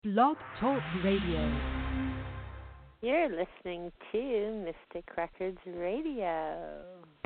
Blog Talk Radio. You're listening to Mystic Records Radio.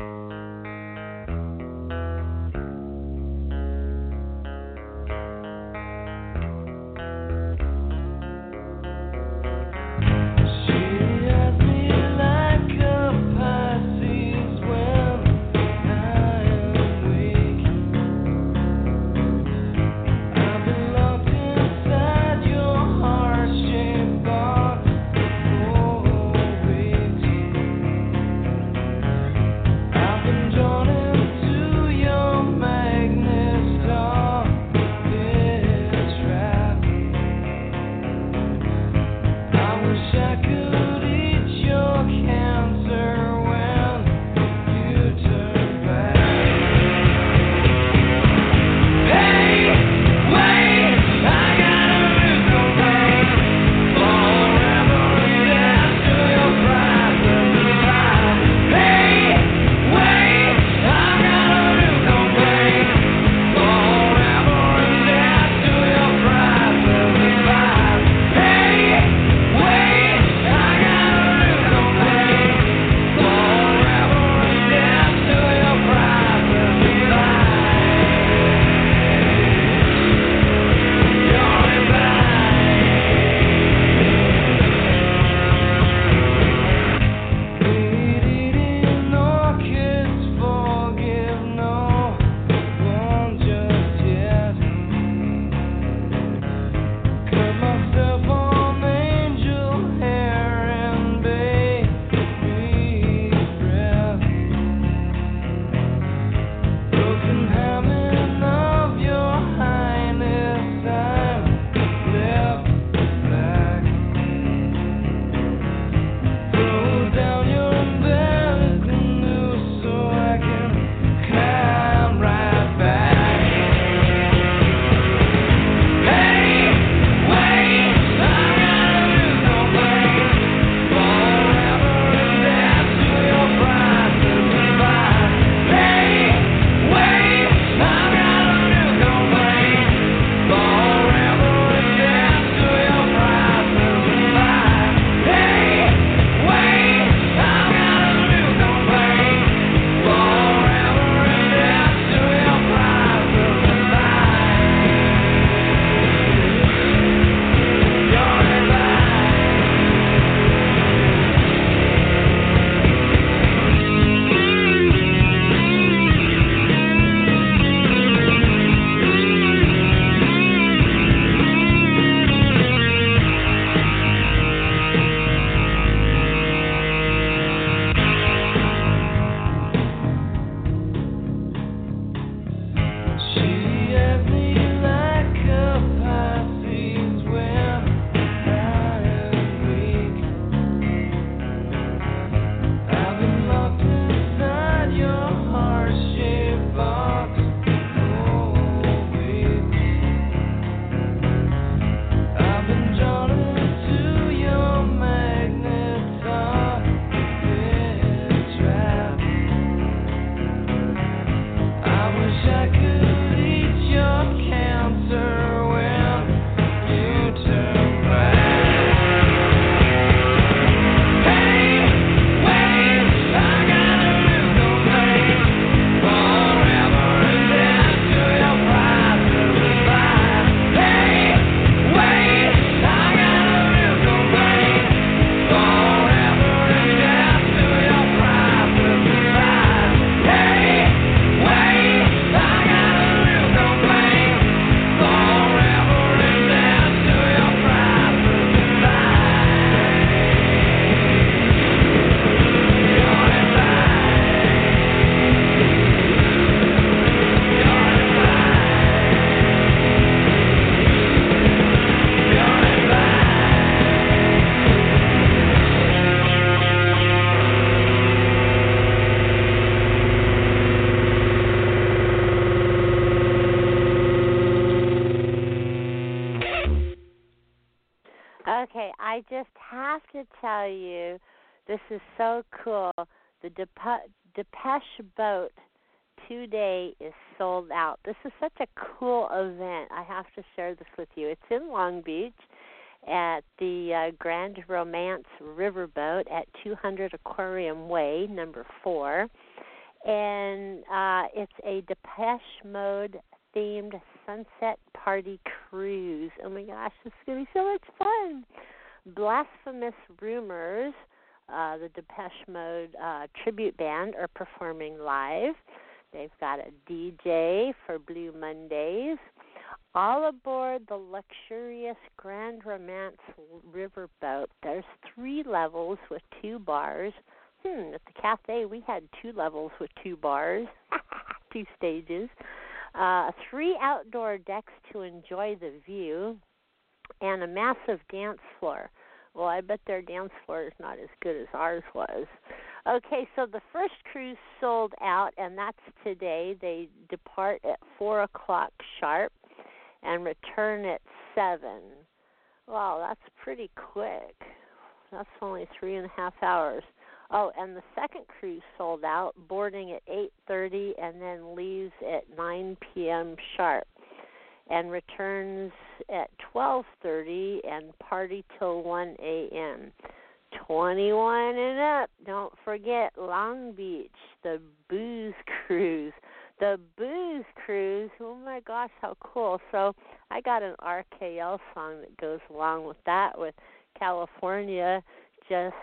Okay, I just have to tell you, this is so cool. The Depeche Boat 2-day is sold out. This is such a cool event. I have to share this with you. It's in Long Beach, at the Grand Romance Riverboat at 200 Aquarium Way, number 4. And it's a Depeche Mode themed sunset party cruise. Oh my gosh, this is going to be so much fun. Blasphemous Rumors, the Depeche Mode tribute band, are performing live. They've got a DJ for Blue Mondays. All aboard the luxurious Grand Romance Riverboat. There's 3 levels with 2 bars. At the cafe, we had 2 levels with 2 bars, 2 stages. 3 outdoor decks to enjoy the view, and a massive dance floor. Well, I bet their dance floor is not as good as ours was. Okay, so the first cruise sold out, and that's today. They depart at 4 o'clock sharp and return at 7. Wow, that's pretty quick. That's only 3.5 hours. Oh, and the second cruise sold out, boarding at 8:30 and then leaves at 9 p.m. sharp and returns at 12:30 and party till 1 a.m. 21 and up. Don't forget Long Beach, the Booze Cruise. The Booze Cruise, oh my gosh, how cool. So I got an RKL song that goes along with that, with California just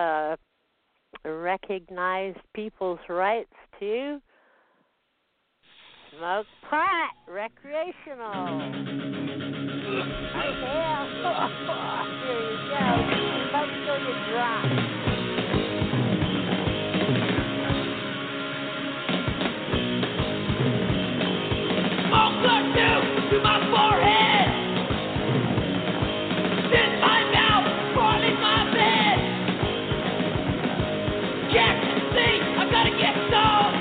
recognized people's rights to smoke pot, recreational. Here you go. Smoke till you drop. To my forehead, in my mouth, crawling my bed. Can't you see I gotta get stoned?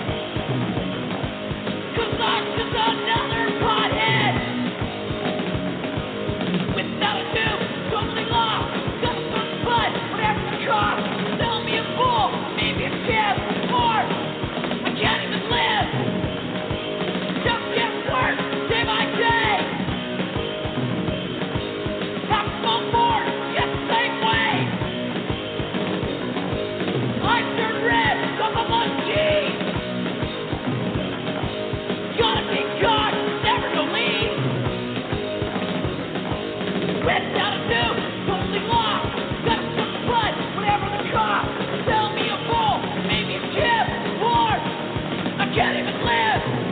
'Cause I'm just another pothead without a tube, totally lost. Gotta smoke bud, whatever the cost. Sell me a fool, maybe a chip, or I can't even live. Just get worse. Day by day, have to smoke more, yet the same way. I turn red, cause I'm on G. Gotta be God, never to leave. Without a tube, totally lost. Gotta smoke the blood, whatever the cost. Sell me a bowl, maybe a chip, or I can't even live.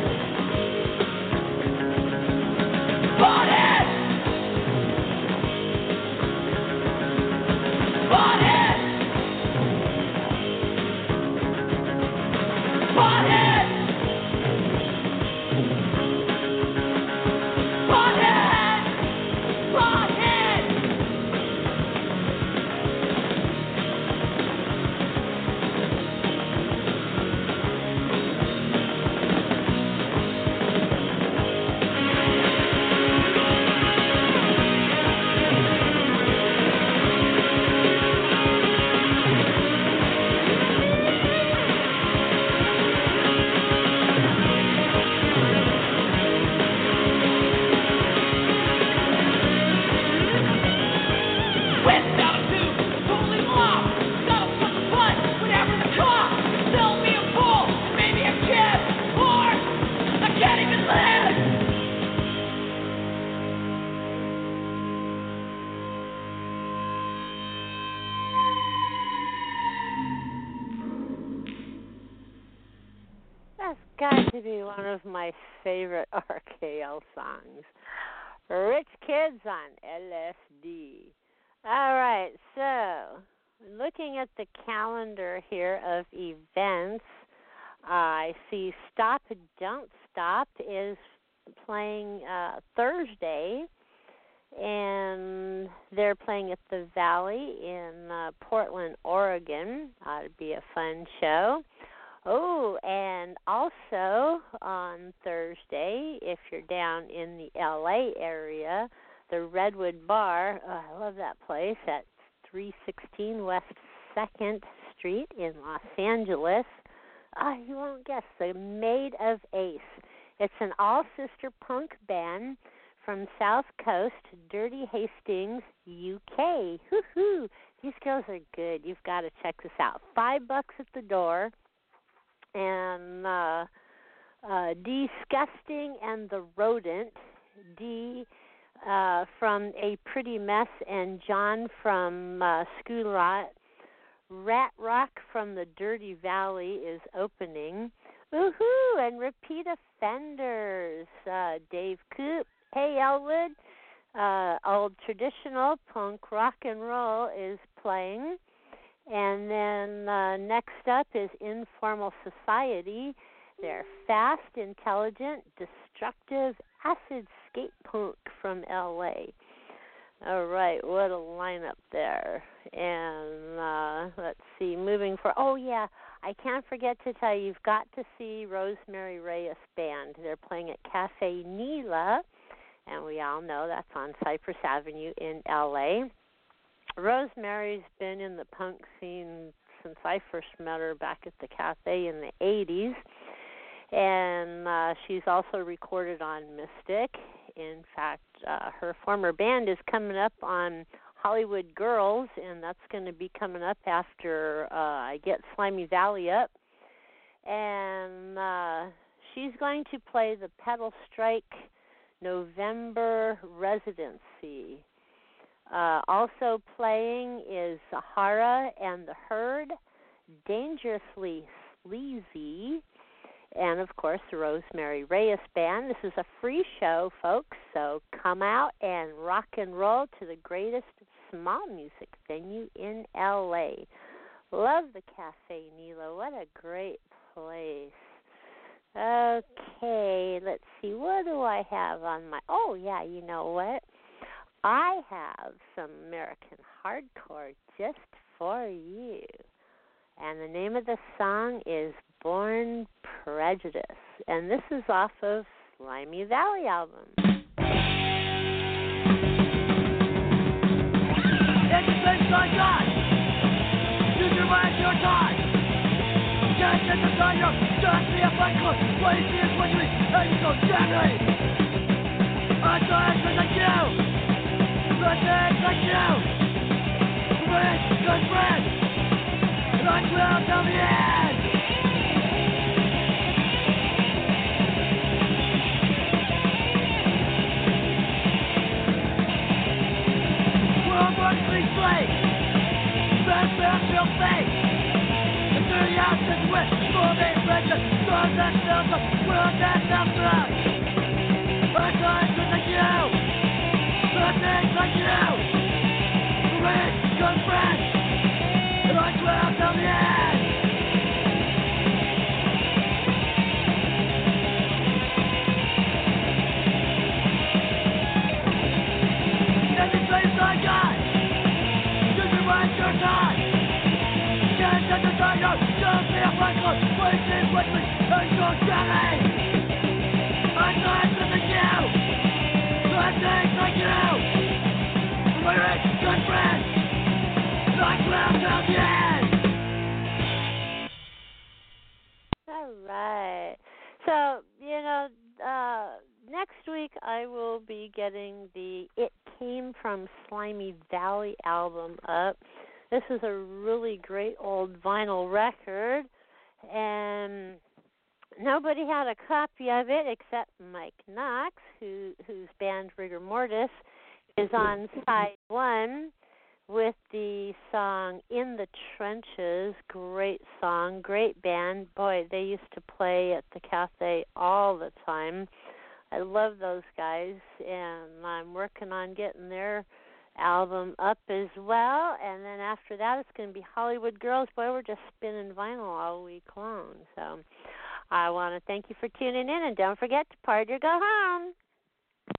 Pothead! Pothead! Pothead! Pothead! Pothead! Got to be one of my favorite RKL songs. Rich Kids on LSD. All right, so looking at the calendar here of events, I see Stop Don't Stop is playing Thursday, and they're playing at the Valley in Portland, Oregon. Ought to be a fun show. Oh, and also on Thursday, if you're down in the L.A. area, the Redwood Bar, I love that place, at 316 West 2nd Street in Los Angeles. You won't guess, the Maid of Ace. It's an all-sister punk band from South Coast, Dirty Hastings, UK. Hoo-hoo. These girls are good. You've got to check this out. $5 at the door. And Disgusting and the Rodent, D from A Pretty Mess, and John from Schoolrot. Rat Rock from the Dirty Valley is opening. Woohoo! And Repeat Offenders, Dave Coop. Hey, Elwood. Old Traditional Punk Rock and Roll is playing. And then next up is Informal Society. They're fast, intelligent, destructive, acid skate punk from L.A. All right, what a lineup there. And let's see, moving for, oh, yeah, I can't forget to tell you, you've got to see Rosemary Reyes Band. They're playing at Cafe Nila, and we all know that's on Cypress Avenue in L.A. Rosemary's been in the punk scene since I first met her back at the cafe in the 80s. And she's also recorded on Mystic. In fact, her former band is coming up on Hollywood Girls, and that's going to be coming up after I get Slimy Valley up. And she's going to play the Pedal Strike November residency. Also playing is Sahara and the Herd, Dangerously Sleazy, and, of course, the Rosemary Reyes Band. This is a free show, folks, so come out and rock and roll to the greatest small music venue in L.A. Love the Cafe Nilo. What a great place. Okay, let's see. What do I have on my... Oh, yeah, you know what? I have some American hardcore just for you. And the name of the song is Born Prejudice. And this is off of Slimy Valley album. It's the things I got. Use your mind, your time. Can't get the time, just be a fight club. What you see is what you eat, and you go gently. I'm trying to like you. The things like you. Friend, good friend. And I will till the end. Please play. Best feel safe. The dirty house is with moving pressure. Storms that fills the world that melts us. Our times are like you. The things like you. Rich, good friends. And I will till the end. Any place I got. Your time. Can't get the time out. Don't be a fight club. Wasting with me. And you're jelly. I'm not like you. The things like you. We're rich, good friends. Like well till the end. All right. So, next week I will be getting the It Came From Slimy Valley album up. This is a really great old vinyl record, and nobody had a copy of it except Mike Knox, whose band Rigor Mortis is on side one with the song In the Trenches. Great song, great band. Boy, they used to play at the cafe all the time. I love those guys, and I'm working on getting their album up as well. And then after that, it's going to be Hollywood Girls. Boy, we're just spinning vinyl all week long. So I want to thank you for tuning in, and don't forget to party or go home.